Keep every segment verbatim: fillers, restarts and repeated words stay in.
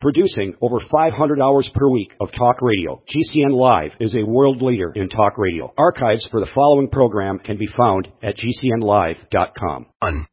Producing over five hundred hours per week of talk radio, G C N Live is a world leader in talk radio. Archives for the following program can be found at G C N live dot com. On.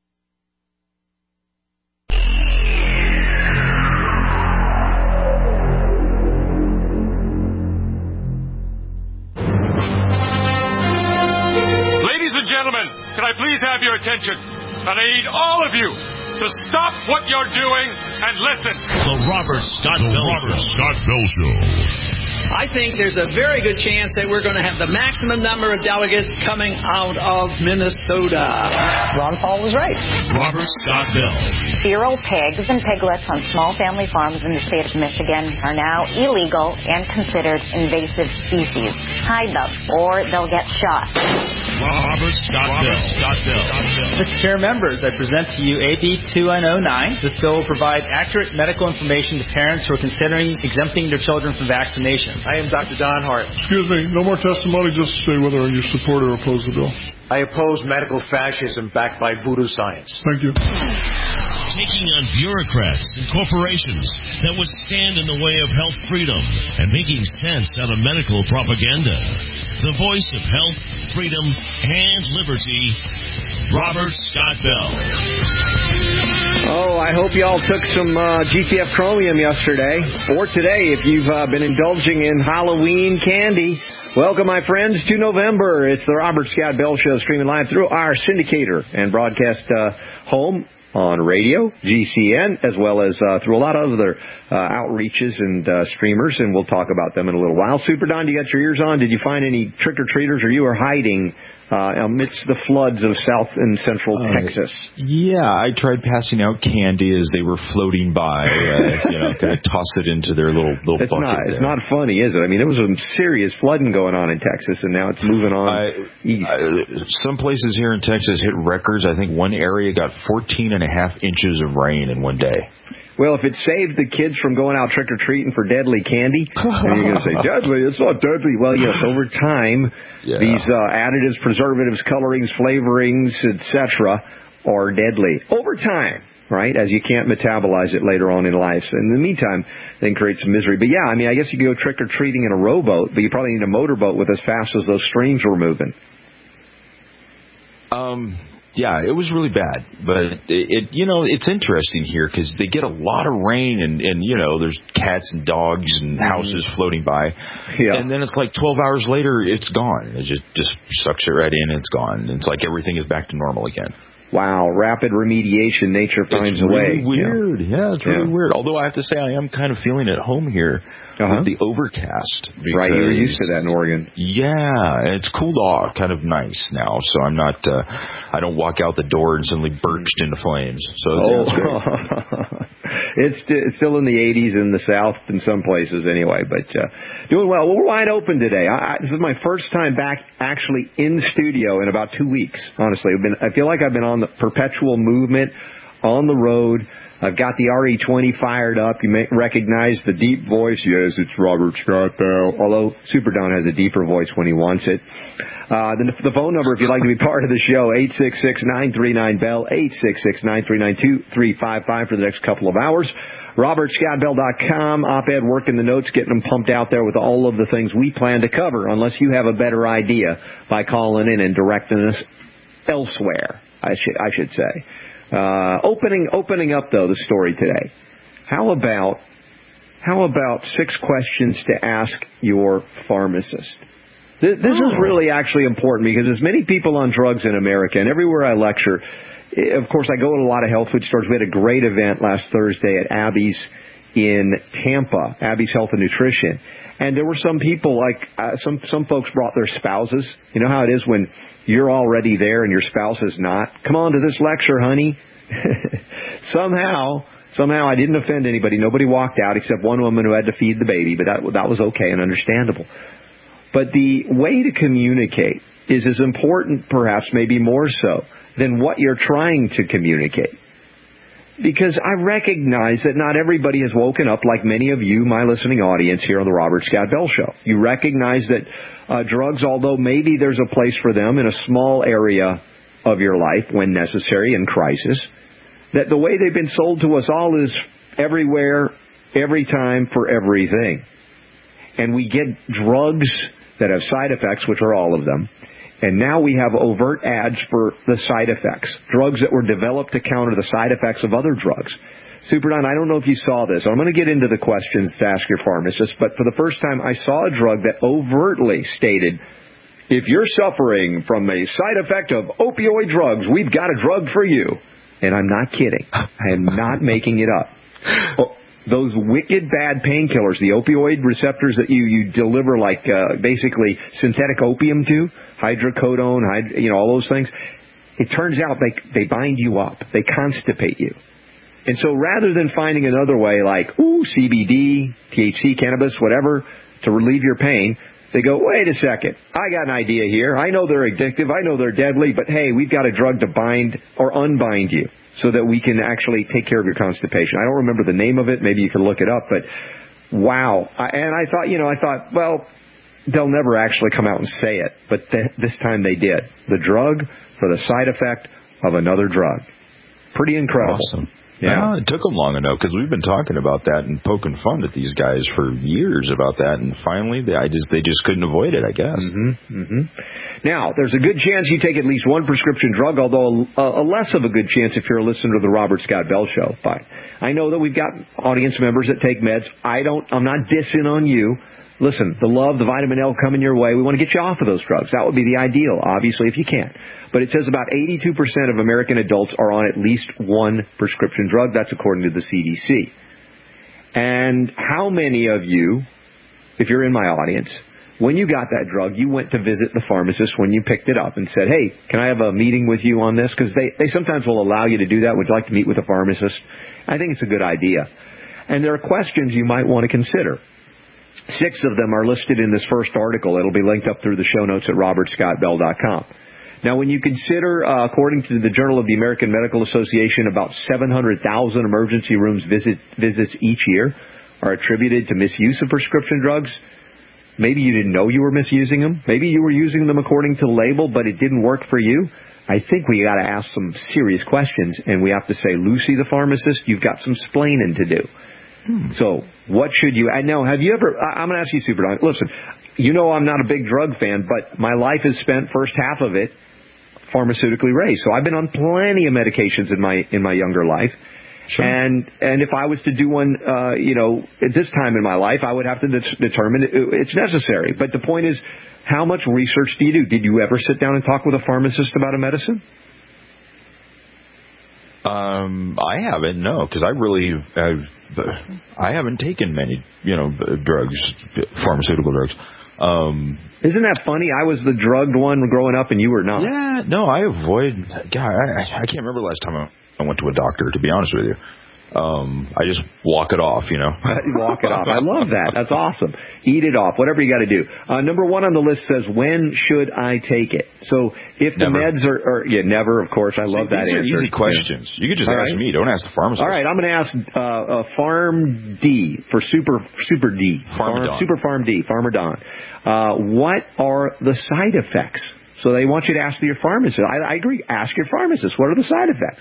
Ladies and gentlemen, can I please have your attention? And I need all of you to stop what you're doing and listen. The Robert Scott Bell Robert Scott Bell Show. I think there's a very good chance that we're going to have the maximum number of delegates coming out of Minnesota. Ron Paul was right. Robert Scott Bell. Feral pigs and piglets on small family farms in the state of Michigan are now illegal and considered invasive species. Hide them, or they'll get shot. Robert Scott Bell. Scott Bell. Mister Chair, members, I present to you A B two N oh nine. This bill will provide accurate medical information to parents who are considering exempting their children from vaccination. I am Doctor Don Hart. Excuse me, no more testimony, just say whether you support or oppose the bill. I oppose medical fascism backed by voodoo science. Thank you. Taking on bureaucrats and corporations that would stand in the way of health freedom and making sense out of medical propaganda. The voice of health, freedom, and liberty, Robert Scott Bell. Oh, I hope y'all took some uh, G T F Chromium yesterday, or today if you've uh, been indulging in Halloween candy. Welcome, my friends, to November. It's the Robert Scott Bell Show, streaming live through our syndicator and broadcast uh, home on radio, G C N, as well as uh, through a lot of other uh, outreaches and uh, streamers, and we'll talk about them in a little while. Super Don, you got your ears on? Did you find any trick-or-treaters, or you are hiding uh, amidst the floods of South and Central uh, Texas? Yeah, I tried passing out candy as they were floating by, uh, you know, kind of toss it into their little, little it's bucket. Not, there. It's not funny, is it? I mean, there was some serious flooding going on in Texas, and now it's moving on I, east. I, some places here in Texas hit records. I think one area got fourteen and a half inches of rain in one day. Well, if it saved the kids from going out trick-or-treating for deadly candy, then you're going to say, deadly, it's not deadly. Well, yes, over time, yeah. these uh, additives, preservatives, colorings, flavorings, et cetera, are deadly. Over time, right, as you can't metabolize it later on in life. So in the meantime, they can create some misery. But, yeah, I mean, I guess you could go trick-or-treating in a rowboat, but you probably need a motorboat with as fast as those streams were moving. Um... Yeah, it was really bad, but it, it you know, it's interesting here because they get a lot of rain and, and, you know, there's cats and dogs and houses mm. floating by. Yeah. And then it's like twelve hours later, it's gone. It just, just sucks it right in and it's gone. It's like everything is back to normal again. Wow, rapid remediation, nature finds it's a way. It's really weird. Yeah, yeah it's really yeah. weird. Although I have to say I am kind of feeling at home here uh-huh. with the overcast. Because, right, you're used to that in Oregon. Yeah, it's cooled off, kind of nice now. So I'm not, uh, I don't walk out the door and suddenly burst into flames. So it's, oh. it's great. It's, it's still in the eighties in the South in some places anyway, but uh, doing well. We're wide open today. I, I, this is my first time back actually in studio in about two weeks, honestly. I've been, I feel like I've been on the perpetual movement, on the road. I've got the R E twenty fired up. You may recognize the deep voice. Yes, it's Robert Scott Bell. Although Super Don has a deeper voice when he wants it. Uh, the, the phone number, if you'd like to be part of the show, eight six six, nine three nine, B E L L, eight six six, nine three nine, two three five five for the next couple of hours. robert scott bell dot com, op-ed working the notes, getting them pumped out there with all of the things we plan to cover, unless you have a better idea by calling in and directing us elsewhere, I should, I should say. Uh, opening, opening up, though, the story today. How about, how about six questions to ask your pharmacist? This, this oh. is really actually important because there's many people on drugs in America, and everywhere I lecture, of course, I go to a lot of health food stores. We had a great event last Thursday at Abby's in Tampa, Abby's Health and Nutrition. And there were some people, like uh, some some folks brought their spouses. You know how it is when you're already there and your spouse is not? Come on to this lecture, honey. somehow, somehow I didn't offend anybody. Nobody walked out except one woman who had to feed the baby, but that that was okay and understandable. But the way to communicate is as important, perhaps, maybe more so, than what you're trying to communicate. Because I recognize that not everybody has woken up like many of you, my listening audience here on the Robert Scott Bell Show. You recognize that uh, drugs, although maybe there's a place for them in a small area of your life when necessary in crisis, that the way they've been sold to us all is everywhere, every time for everything. And we get drugs that have side effects, which are all of them. And now we have overt ads for the side effects, drugs that were developed to counter the side effects of other drugs. Super Don, I don't know if you saw this. I'm going to get into the questions to ask your pharmacist, but for the first time I saw a drug that overtly stated, if you're suffering from a side effect of opioid drugs, we've got a drug for you. And I'm not kidding. I am not making it up. Oh, those wicked bad painkillers, the opioid receptors that you, you deliver like uh, basically synthetic opium to, hydrocodone, hyd- you know, all those things, it turns out they, they bind you up. They constipate you. And so rather than finding another way like, ooh, C B D, T H C, cannabis, whatever, to relieve your pain, they go, wait a second, I got an idea here. I know they're addictive. I know they're deadly. But, hey, we've got a drug to bind or unbind you so that we can actually take care of your constipation. I don't remember the name of it. Maybe you can look it up. But, wow. I, and I thought, you know, I thought, well, they'll never actually come out and say it. But th- this time they did. The drug for the side effect of another drug. Pretty incredible. Awesome. Yeah, well, it took them long enough because we've been talking about that and poking fun at these guys for years about that, and finally, they I just they just couldn't avoid it, I guess. Mm-hmm, mm-hmm. Now, there's a good chance you take at least one prescription drug, although a, a less of a good chance if you're a listener to the Robert Scott Bell Show. But I know that we've got audience members that take meds. I don't. I'm not dissing on you. Listen, the love, the vitamin L coming your way. We want to get you off of those drugs. That would be the ideal, obviously, if you can. But it says about eighty-two percent of American adults are on at least one prescription drug. That's according to the C D C. And how many of you, if you're in my audience, when you got that drug, you went to visit the pharmacist when you picked it up and said, hey, can I have a meeting with you on this? Because they, they sometimes will allow you to do that. Would you like to meet with a pharmacist? I think it's a good idea. And there are questions you might want to consider. Six of them are listed in this first article. It'll be linked up through the show notes at robert scott bell dot com. Now, when you consider, uh, according to the Journal of the American Medical Association, about seven hundred thousand emergency rooms visit, visits each year are attributed to misuse of prescription drugs. Maybe you didn't know you were misusing them. Maybe you were using them according to label, but it didn't work for you. I think we got to ask some serious questions, and we have to say, Lucy, the pharmacist, you've got some splaining to do. Hmm. So what should you, I know, have you ever, I'm going to ask you, Super Don, listen, you know I'm not a big drug fan, but my life is spent first half of it pharmaceutically raised. So I've been on plenty of medications in my in my younger life. Sure. And and if I was to do one, uh, you know, at this time in my life, I would have to de- determine it, it's necessary. But the point is, how much research do you do? Did you ever sit down and talk with a pharmacist about a medicine? Um, I haven't, no, because I really, I've, I haven't taken many, you know, drugs, pharmaceutical drugs. Um, Isn't that funny? I was the drugged one growing up, and you were not. Yeah, no, I avoid. God, I, I can't remember the last time I went to a doctor, to be honest with you. Um, I just walk it off, you know. Walk it off. I love that. That's awesome. Eat it off. Whatever you got to do. Uh, number one on the list says, when should I take it? So if the never. meds are, are, yeah, never, of course. I love See, that these answer. These are easy questions. You could just All ask right. me. Don't ask the pharmacist. All right. I'm going to ask uh, uh, Farm D for Super Super D. Farm, Super Farm D. Farmer Don. Uh, what are the side effects? So they want you to ask your pharmacist. I, I agree. Ask your pharmacist. What are the side effects?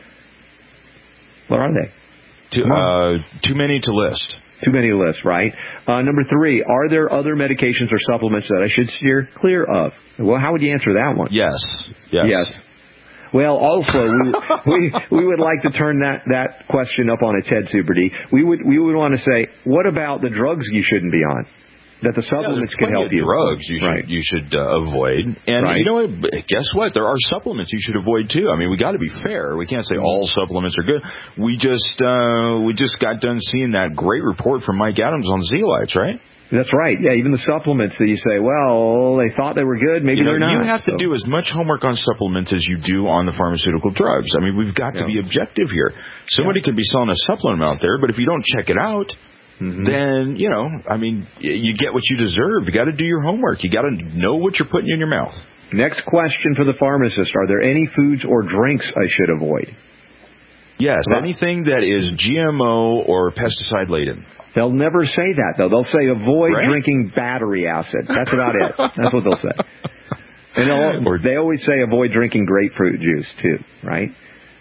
What are they? Too, uh, too many to list. Too many to list, right? Uh, number three, are there other medications or supplements that I should steer clear of? Well, how would you answer that one? Yes. Yes. Yes. Well, also, we, we we would like to turn that, that question up on its head, Super D. We would we would want to say, what about the drugs you shouldn't be on? That the supplements yeah, can help you. Drugs you should right. you should uh, avoid, and right. you know what? Guess what? There are supplements you should avoid too. I mean, we got to be fair. We can't say all supplements are good. We just uh, we just got done seeing that great report from Mike Adams on zeolites, right? That's right. Yeah, even the supplements that you say, well, they thought they were good, maybe you know, they're not. You have so. to do as much homework on supplements as you do on the pharmaceutical drugs. I mean, we've got yeah. to be objective here. Somebody yeah. could be selling a supplement out there, but if you don't check it out, mm-hmm. then, you know, I mean, you get what you deserve. You got to do your homework. You got to know what you're putting in your mouth. Next question for the pharmacist. Are there any foods or drinks I should avoid? Yes, well, anything that is G M O or pesticide laden. They'll never say that, though. They'll say avoid right? drinking battery acid. That's about it. That's what they'll say. And they'll, they always say avoid drinking grapefruit juice, too, right?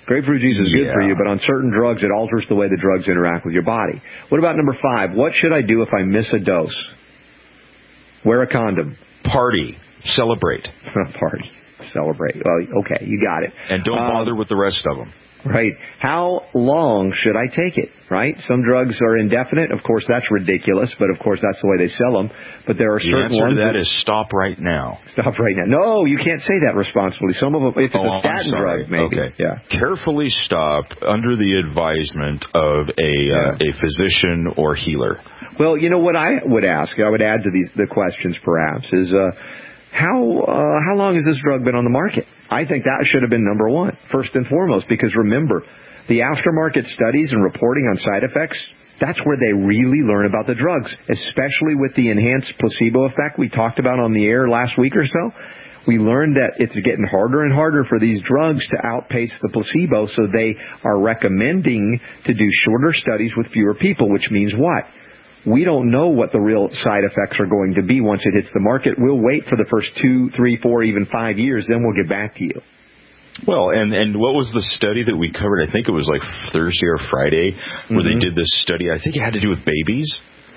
Grapefruit juice is good yeah. for you, but on certain drugs, it alters the way the drugs interact with your body. What about number five? What should I do if I miss a dose? Wear a condom. Party. Celebrate. Party. Celebrate. Well, okay, you got it. And don't um, bother with the rest of them. Right. How long should I take it, right? Some drugs are indefinite. Of course, that's ridiculous, but of course, that's the way they sell them. But there are the certain ones... The answer to answer that is stop right now. Stop right now. No, you can't say that responsibly. Some of them, if it's oh, a statin drug, maybe. Okay. Yeah. Carefully stop under the advisement of a uh, yeah. a physician or healer. Well, you know what I would ask, I would add to these the questions perhaps, is uh, how uh, how long has this drug been on the market? I think that should have been number one, first and foremost, because remember, the aftermarket studies and reporting on side effects, that's where they really learn about the drugs, especially with the enhanced placebo effect we talked about on the air last week or so. We learned that it's getting harder and harder for these drugs to outpace the placebo, so they are recommending to do shorter studies with fewer people, which means what? We don't know what the real side effects are going to be once it hits the market. We'll wait for the first two, three, four, even five years, then we'll get back to you. Well, and, and what was the study that we covered? I think it was like Thursday or Friday where mm-hmm. they did this study. I think it had to do with babies.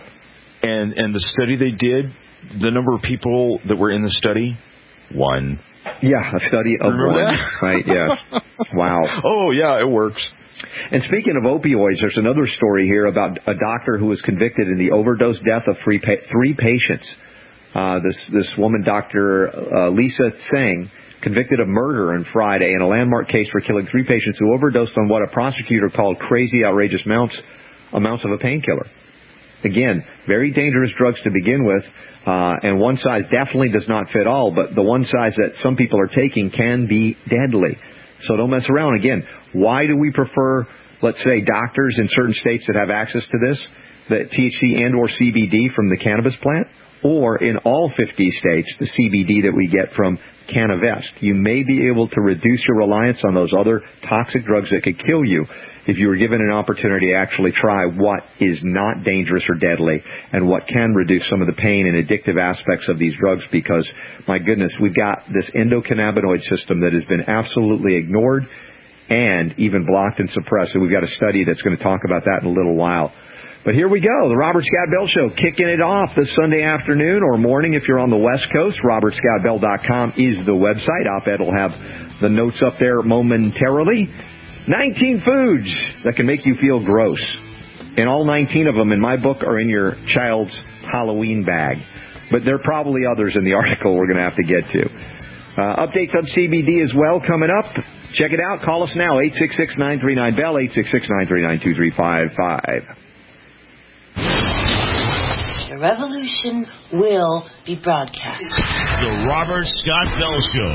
And and the study they did, the number of people that were in the study, one. Yeah, a study of Remember one. That? Right, yes. Wow. Oh, yeah, it works. And speaking of opioids, there's another story here about a doctor who was convicted in the overdose death of three, pa- three patients. Uh, this, this woman, Doctor Uh, Lisa Tseng, convicted of murder on Friday in a landmark case for killing three patients who overdosed on what a prosecutor called crazy, outrageous amounts, amounts of a painkiller. Again, very dangerous drugs to begin with, uh, and one size definitely does not fit all, but the one size that some people are taking can be deadly. So don't mess around. Again, why do we prefer, let's say, doctors in certain states that have access to this, the T H C and or C B D from the cannabis plant? Or in all fifty states, the C B D that we get from Canavest. You may be able to reduce your reliance on those other toxic drugs that could kill you if you were given an opportunity to actually try what is not dangerous or deadly and what can reduce some of the pain and addictive aspects of these drugs, because, my goodness, we've got this endocannabinoid system that has been absolutely ignored and even blocked and suppressed. And we've got a study that's going to talk about that in a little while. But here we go, the Robert Scott Bell Show, kicking it off this Sunday afternoon or morning if you're on the West Coast. robert scott bell dot com is the website. Op-Ed will have the notes up there momentarily. nineteen foods that can make you feel gross. And all nineteen of them, in my book, are in your child's Halloween bag. But there are probably others in the article we're going to have to get to. Uh, updates on C B D as well coming up. Check it out. Call us now, eight six six, nine three nine, B E L L, eight six six, nine three nine, two three five five. The revolution will be broadcast. The Robert Scott Bell Show.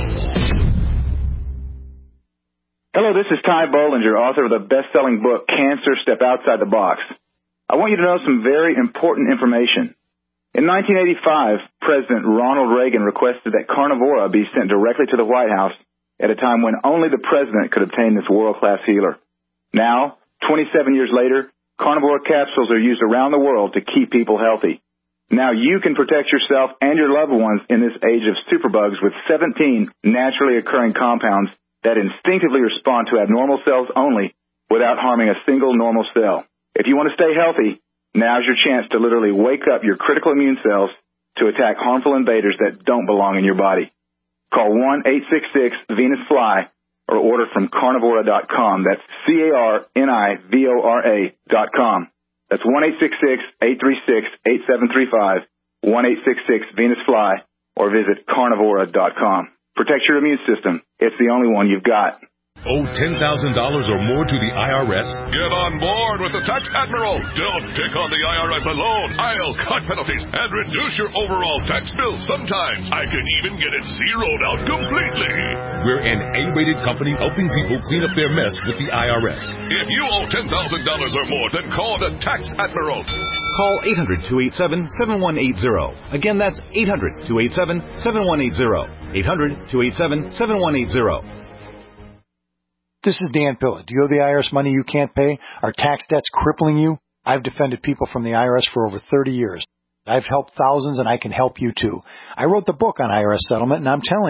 Hello, this is Ty Bollinger, author of the best-selling book, Cancer, Step Outside the Box. I want you to know some very important information. In nineteen eighty-five, President Ronald Reagan requested that Carnivora be sent directly to the White House at a time when only the president could obtain this world-class healer. Now, twenty-seven years later, Carnivora capsules are used around the world to keep people healthy. Now you can protect yourself and your loved ones in this age of superbugs with seventeen naturally occurring compounds that instinctively respond to abnormal cells only without harming a single normal cell. If you want to stay healthy, now's your chance to literally wake up your critical immune cells to attack harmful invaders that don't belong in your body. Call one eight six six Venus Fly or order from carnivora dot com. That's C A R N I V O R A dot com. That's one eight six six, eight three six, eight seven three five, one eight six six Venus Fly, or visit carnivora dot com. Protect your immune system. It's the only one you've got. Owe ten thousand dollars or more to the I R S? Get on board with the Tax Admiral. Don't take on the I R S alone. I'll cut penalties and reduce your overall tax bill. Sometimes I can even get it zeroed out completely. We're an A-rated company helping people clean up their mess with the I R S. If you owe ten thousand dollars or more, then call the Tax Admiral. Call eight hundred, two eight seven, seven one eight zero. Again, that's eight hundred, two eight seven, seven one eight zero. eight hundred, two eight seven, seven one eight zero. This is Dan Pilla. Do you owe the I R S money you can't pay? Are tax debts crippling you? I've defended people from the I R S for over thirty years. I've helped thousands, and I can help you too. I wrote the book on I R S settlement, and I'm telling you,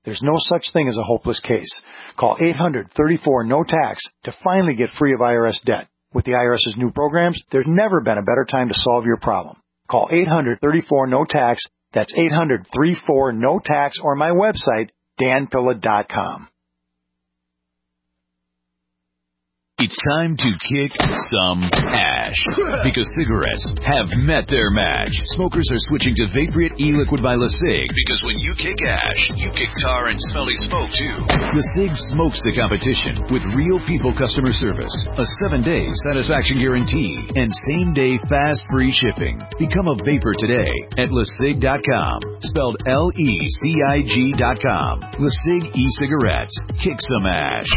There's no such thing as a hopeless case. Call eight hundred, thirty-four, no tax to finally get free of I R S debt. With the IRS's new programs, there's never been a better time to solve your problem. Call eight hundred, thirty-four, no tax. That's eight hundred, thirty-four, no tax, or my website, dan pilla dot com. It's time to kick some ash, because cigarettes have met their match. Smokers are switching to Vaporite e-liquid by LeSig, because when you kick ash, you kick tar and smelly smoke too. LeSig smokes the competition with real people customer service, a seven-day satisfaction guarantee, and same-day fast free shipping. Become a vapor today at lesig dot com, spelled L E C I G dot com. LeSig e-cigarettes. Kick some ash.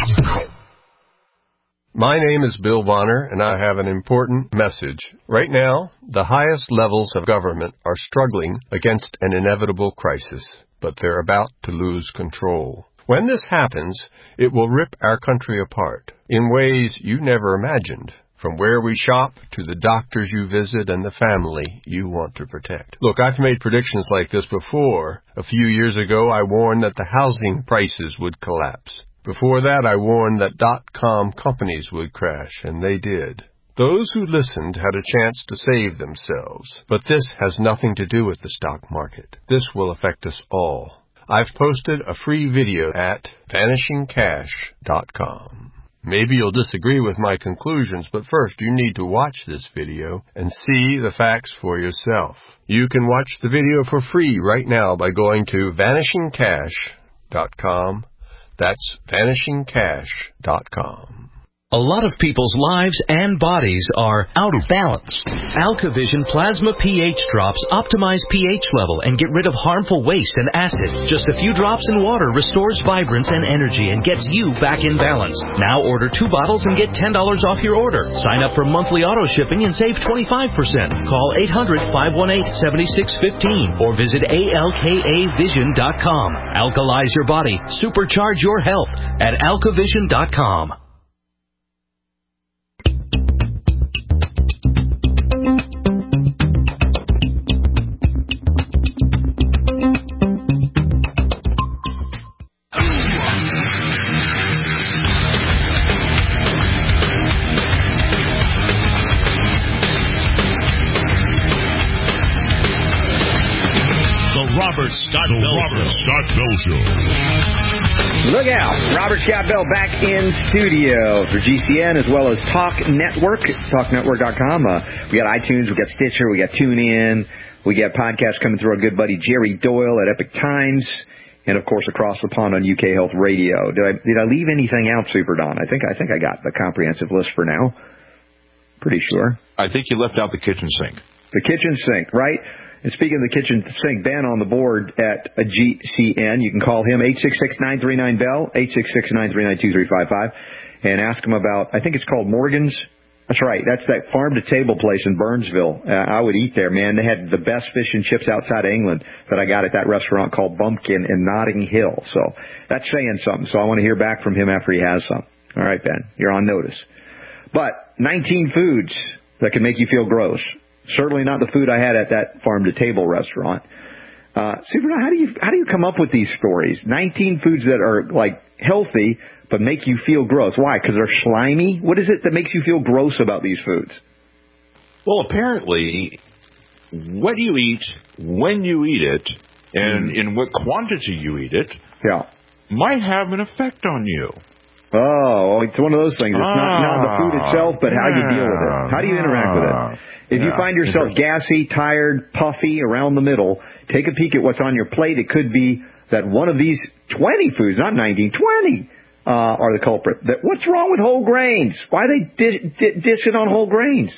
My name is Bill Bonner, and I have an important message. Right now, the highest levels of government are struggling against an inevitable crisis, but they're about to lose control. When this happens, it will rip our country apart in ways you never imagined, from where we shop to the doctors you visit and the family you want to protect. Look, I've made predictions like this before. A few years ago, I warned that the housing prices would collapse. Before that, I warned that dot-com companies would crash, and they did. Those who listened had a chance to save themselves. But this has nothing to do with the stock market. This will affect us all. I've posted a free video at vanishing cash dot com. Maybe you'll disagree with my conclusions, but first you need to watch this video and see the facts for yourself. You can watch the video for free right now by going to vanishing cash dot com. That's vanishing cash dot com. A lot of people's lives and bodies are out of balance. AlkaVision Plasma pH drops optimize pH level and get rid of harmful waste and acid. Just a few drops in water restores vibrance and energy and gets you back in balance. Now order two bottles and get ten dollars off your order. Sign up for monthly auto shipping and save twenty-five percent. Call eight hundred, five one eight, seven six one five or visit A L K A vision dot com. Alkalize your body. Supercharge your health at alka vision dot com. Robert Scott Bell Robert Show. Scott Bell Show. Look out. Robert Scott Bell back in studio for G C N as well as Talk Network, talk network dot com. Uh, we got iTunes, we got Stitcher, we got TuneIn, we got podcasts coming through our good buddy Jerry Doyle at Epic Times, and of course across the pond on U K Health Radio. Did I did I leave anything out, Super Don? I think I think I got the comprehensive list for now. Pretty sure. I think you left out the kitchen sink. The kitchen sink, right? And speaking of the kitchen sink, Ben on the board at a G C N. You can call him eight six six, nine three nine, B E L L, eight six six, nine three nine, two three five five, and ask him about, I think it's called Morgan's. That's right. That's that farm-to-table place in Burnsville. Uh, I would eat there, man. They had the best fish and chips outside of England that I got at that restaurant called Bumpkin in Notting Hill. So that's saying something. So I want to hear back from him after he has some. All right, Ben, you're on notice. But nineteen foods that can make you feel gross. Certainly not the food I had at that farm-to-table restaurant. Uh, Super, how do you how do you come up with these stories? nineteen foods that are, like, healthy but make you feel gross. Why? Because they're slimy? What is it that makes you feel gross about these foods? Well, apparently, what you eat, when you eat it, and mm. in what quantity you eat it, yeah. might have an effect on you. Oh, it's one of those things. It's ah, not, not the food itself, but how you deal with it. How do you interact with it? If yeah, you find yourself gassy, tired, puffy, around the middle, take a peek at what's on your plate. It could be that one of these twenty foods, not nineteen, twenty, uh, are the culprit. That, what's wrong with whole grains? Why are they di- di- dishing on whole grains?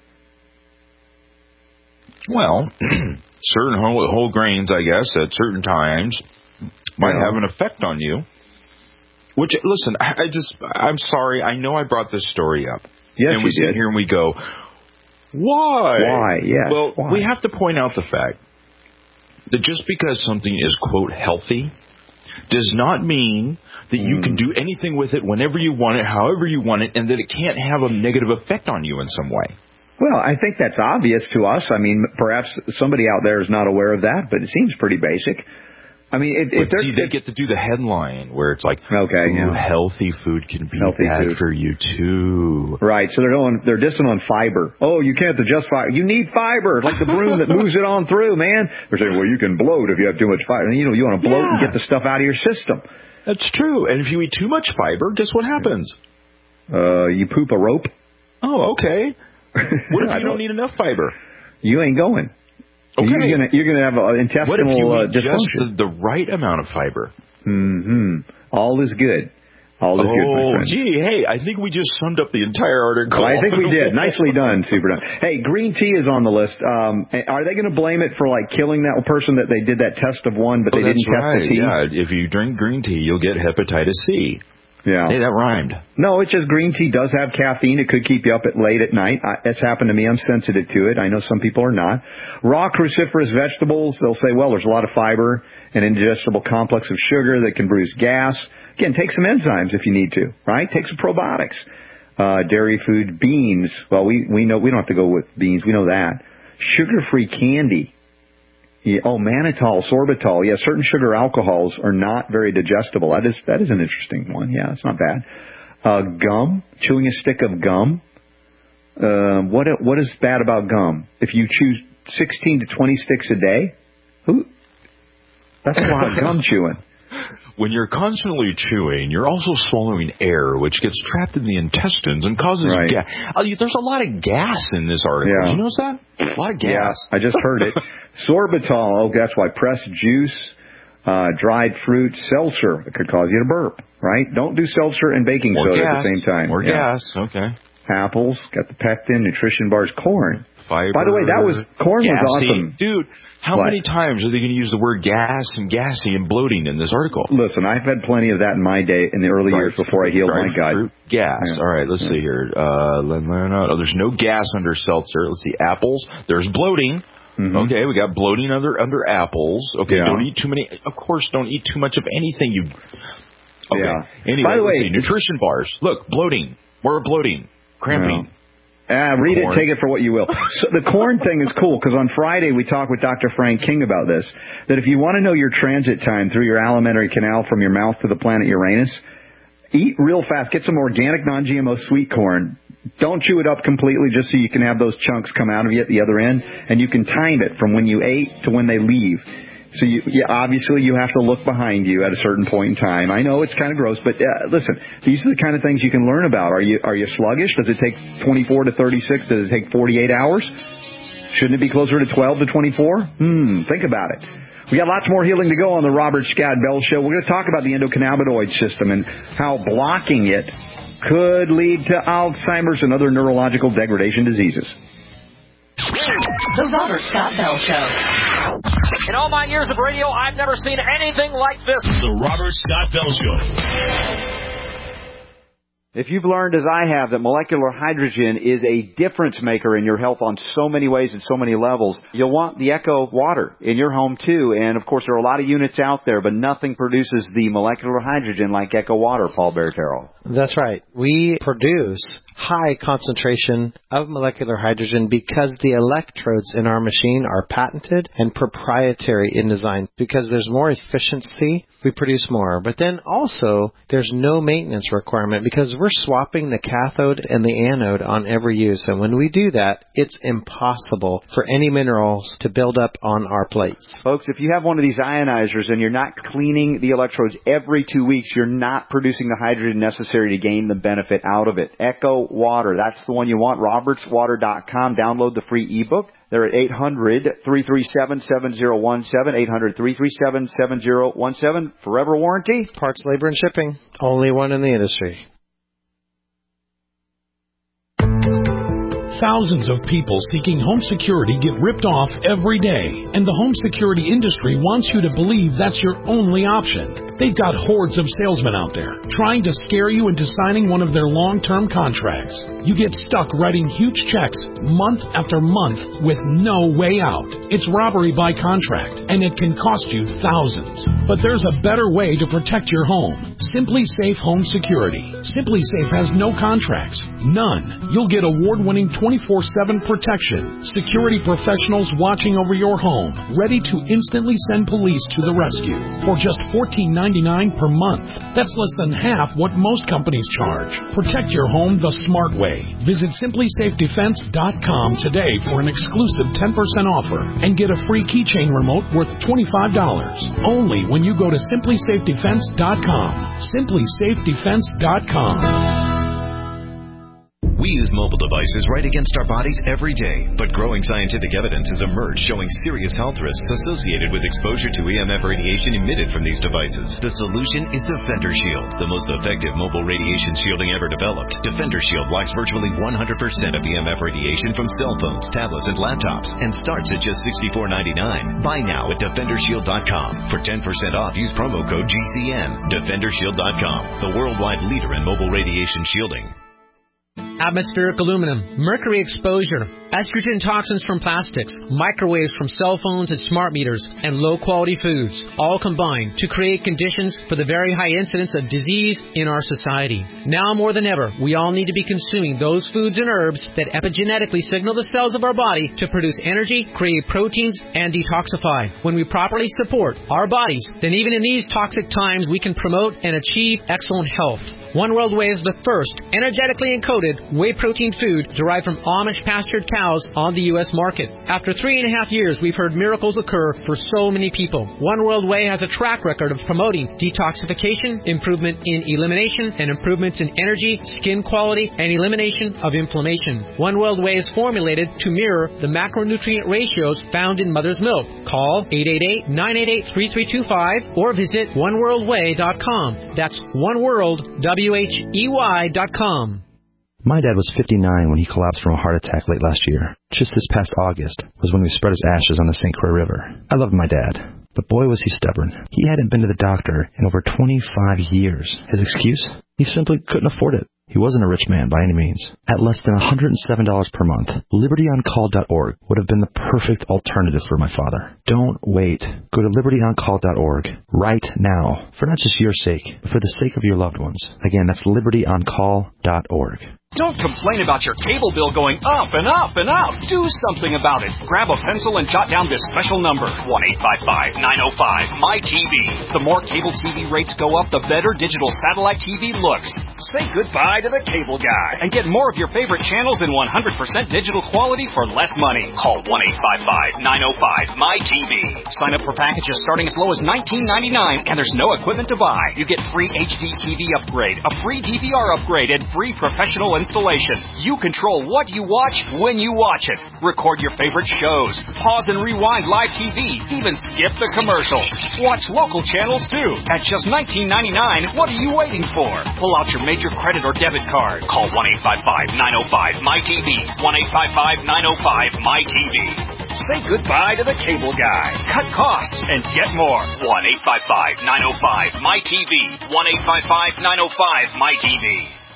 Well, certain whole, whole grains, I guess, at certain times might yeah. have an effect on you. Which, listen, I, I just, I'm sorry. I know I brought this story up. Yes, and we you sit did. here and we go, why? Why, yes. Well, why? we have to point out the fact that just because something is, quote, healthy, does not mean that mm. you can do anything with it whenever you want it, however you want it, and that it can't have a negative effect on you in some way. Well, I think that's obvious to us. I mean, perhaps somebody out there is not aware of that, but it seems pretty basic. I mean, if, if but see, they get to do the headline where it's like, okay, ooh, yeah. healthy food can be healthy bad food. for you too. Right. So they're going, they're dissing on fiber. Oh, you can't digest fiber. You need fiber, like the broom that moves it on through, man. They're saying, well, you can bloat if you have too much fiber. You know, you want to bloat yeah. and get the stuff out of your system. That's true. And if you eat too much fiber, guess what happens? Uh, you poop a rope. Oh, okay. What if you don't need enough fiber? You ain't going. Okay. You're gonna you're gonna have an intestinal what if you uh, eat just dysfunction. the, the right amount of fiber? Mm-hmm. All is good. All is oh, good, my friend. Gee, hey, I think we just summed up the entire article. I think we did. Nicely done, super done. Hey, green tea is on the list. Um, are they going to blame it for like killing that person that they did that test of one, but oh, they didn't test right. the tea? Yeah, if you drink green tea, you'll get hepatitis C. Yeah. Hey, that rhymed. No, it's just green tea does have caffeine. It could keep you up at late at night. I, it's happened to me. I'm sensitive to it. I know some people are not. Raw cruciferous vegetables, they'll say, well, there's a lot of fiber, an indigestible complex of sugar that can bruise gas. Again, take some enzymes if you need to, right? Take some probiotics. Uh, dairy food, beans. Well, we, we know we don't have to go with beans. We know that. Sugar-free candy. Yeah, oh, mannitol, sorbitol. Yeah, certain sugar alcohols are not very digestible. That is that is an interesting one. Yeah, it's not bad. Uh, gum, chewing a stick of gum. Uh, what what is bad about gum? If you chew sixteen to twenty sticks a day, who? That's a lot of gum chewing. When you're constantly chewing, you're also swallowing air, which gets trapped in the intestines and causes right. gas. Oh, there's a lot of gas in this article. Yeah. Did you notice that? A lot of gas. Yeah, I just heard it. Sorbitol, oh, that's why. Pressed juice, uh, dried fruit, seltzer, it could cause you to burp, right? Don't do seltzer and baking More soda gas. at the same time. More yeah. gas, okay. Apples, got the pectin, nutrition bars, corn. Fiber. By the way, that was, corn gassy. was awesome. Dude, how what? many times are they going to use the word gas and gassy and bloating in this article? Listen, I've had plenty of that in my day, in the early right. years before I healed right. my gut. Fruit, gas. Yeah. All right, let's yeah. see here. Uh, oh, there's no gas under seltzer. Let's see, apples. There's bloating. Mm-hmm. Okay, we got bloating under under apples. Okay, yeah. don't eat too many. Of course, don't eat too much of anything. You. Okay. Yeah. Anyway, by the way, let's see. Nutrition bars. Look, bloating. More bloating. Cramping. Yeah. Uh, read corn. It, take it for what you will. So the corn thing is cool because on Friday we talked with Doctor Frank King about this, that if you want to know your transit time through your alimentary canal from your mouth to the planet Uranus, eat real fast. Get some organic non-G M O sweet corn. Don't chew it up completely just so you can have those chunks come out of you at the other end, and you can time it from when you ate to when they leave. So, you, yeah, obviously you have to look behind you at a certain point in time. I know it's kind of gross, but uh, listen, these are the kind of things you can learn about. Are you are you sluggish? Does it take twenty-four to thirty-six? Does it take forty-eight hours? Shouldn't it be closer to twelve to twenty-four? Hmm, think about it. We got lots more healing to go on the Robert Scott Bell Show. We're going to talk about the endocannabinoid system and how blocking it could lead to Alzheimer's and other neurological degradation diseases. The Robert Scott Bell Show. In all my years of radio, I've never seen anything like this. The Robert Scott Bell Show. If you've learned, as I have, that molecular hydrogen is a difference maker in your health on so many ways and so many levels, you'll want the Echo water in your home too. And of course, there are a lot of units out there, but nothing produces the molecular hydrogen like Echo water, Paul Barretero. That's right. We produce high concentration of molecular hydrogen because the electrodes in our machine are patented and proprietary in design. Because there's more efficiency, we produce more. But then also, there's no maintenance requirement because we're swapping the cathode and the anode on every use. And when we do that, it's impossible for any minerals to build up on our plates. Folks, if you have one of these ionizers and you're not cleaning the electrodes every two weeks, you're not producing the hydrogen necessary to gain the benefit out of it. Echo Water, that's the one you want. roberts water dot com. Download the free ebook. They're at eight hundred, three three seven, seven zero one seven, eight hundred, three three seven, seven zero one seven. Forever warranty. Parts, labor, and shipping. Only one in the industry. Thousands of people seeking home security get ripped off every day, and the home security industry wants you to believe that's your only option. They've got hordes of salesmen out there trying to scare you into signing one of their long-term contracts. You get stuck writing huge checks month after month with no way out. It's robbery by contract, and it can cost you thousands. But there's a better way to protect your home. Simply Safe Home Security. Simply Safe has no contracts. None. You'll get award-winning twenty-four seven protection, security professionals watching over your home, ready to instantly send police to the rescue for just fourteen ninety-nine per month. That's less than half what most companies charge. Protect your home the smart way. Visit simply safe defense dot com today for an exclusive ten percent offer and get a free keychain remote worth twenty-five dollars. Only when you go to simply safe defense dot com. simply safe defense dot com. We use mobile devices right against our bodies every day, but growing scientific evidence has emerged showing serious health risks associated with exposure to E M F radiation emitted from these devices. The solution is Defender Shield, the most effective mobile radiation shielding ever developed. Defender Shield blocks virtually one hundred percent of E M F radiation from cell phones, tablets, and laptops, and starts at just sixty-four ninety-nine. Buy now at defender shield dot com. For ten percent off, use promo code G C N. defender shield dot com, the worldwide leader in mobile radiation shielding. Atmospheric aluminum, mercury exposure, estrogen toxins from plastics, microwaves from cell phones and smart meters, and low-quality foods, all combine to create conditions for the very high incidence of disease in our society. Now more than ever, we all need to be consuming those foods and herbs that epigenetically signal the cells of our body to produce energy, create proteins, and detoxify. When we properly support our bodies, then even in these toxic times, we can promote and achieve excellent health. One World Whey is the first energetically encoded whey protein food derived from Amish pastured cows on the U S market. After three and a half years, we've heard miracles occur for so many people. One World Whey has a track record of promoting detoxification, improvement in elimination, and improvements in energy, skin quality, and elimination of inflammation. One World Whey is formulated to mirror the macronutrient ratios found in mother's milk. Call eight eight eight, nine eight eight, three three two five or visit one world whey dot com. That's One World, W H E Y dot com. My dad was fifty-nine when he collapsed from a heart attack late last year. Just this past August was when we spread his ashes on the Saint Croix River. I loved my dad, but boy was he stubborn. He hadn't been to the doctor in over twenty-five years. His excuse? He simply couldn't afford it. He wasn't a rich man by any means. At less than one hundred seven dollars per month, liberty on call dot org would have been the perfect alternative for my father. Don't wait. Go to liberty on call dot org right now, for not just your sake, but for the sake of your loved ones. Again, that's liberty on call dot org. Don't complain about your cable bill going up and up and up. Do something about it. Grab a pencil and jot down this special number, one eight five five, nine oh five, M Y T V. The more cable T V rates go up, the better digital satellite T V looks. Say goodbye to the cable guy and get more of your favorite channels in one hundred percent digital quality for less money. Call one eight five five, nine oh five, M Y T V. Sign up for packages starting as low as nineteen ninety-nine, and there's no equipment to buy. You get free H D T V upgrade, a free D V R upgrade, and free professional installation. You control what you watch when you watch it. Record your favorite shows. Pause and rewind live T V. Even skip the commercials. Watch local channels too. At just nineteen ninety-nine, what are you waiting for? Pull out your major credit or debit card. Call one eight five five, nine oh five, M Y T V. one eight five five, nine oh five, M Y T V. Say goodbye to the cable guy. Cut costs and get more. one eight five five, nine oh five, M Y T V. one eight five five, nine oh five, M Y T V.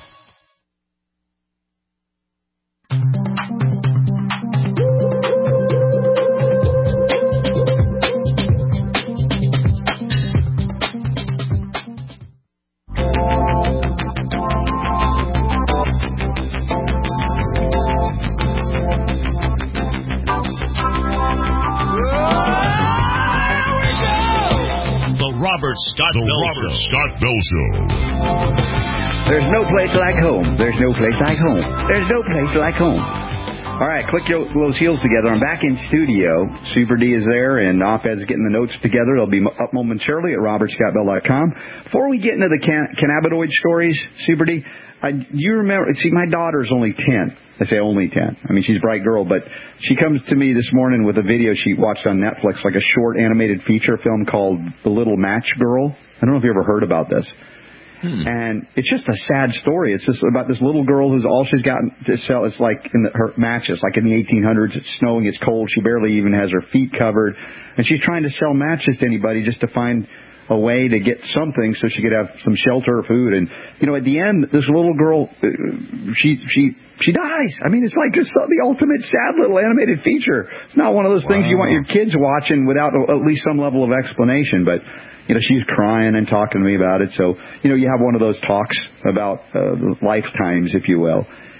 Robert Scott the Bell Robert Show. Scott Bell Show. There's no place like home. There's no place like home. There's no place like home. All right, click your, those heels together. I'm back in studio. Super D is there, and Op-Ed's getting the notes together. They'll be up momentarily at robert scott bell dot com. Before we get into the can- cannabinoid stories, Super D, I, you remember, see, my daughter's only ten. I say only ten. I mean, she's a bright girl, but she comes to me this morning with a video she watched on Netflix, like a short animated feature film called The Little Match Girl. I don't know if you ever heard about this. Hmm. And it's just a sad story. It's just about this little girl who's all she's got to sell. It's like in the, her matches, like in the eighteen hundreds. It's snowing, it's cold. She barely even has her feet covered. And she's trying to sell matches to anybody just to find a way to get something so she could have some shelter or food. And, you know, at the end, this little girl, she she she dies. I mean, it's like it's the ultimate sad little animated feature. It's not one of those wow. things you want your kids watching without at least some level of explanation. But, you know, she's crying and talking to me about it. So, you know, you have one of those talks about uh, lifetimes, if you will.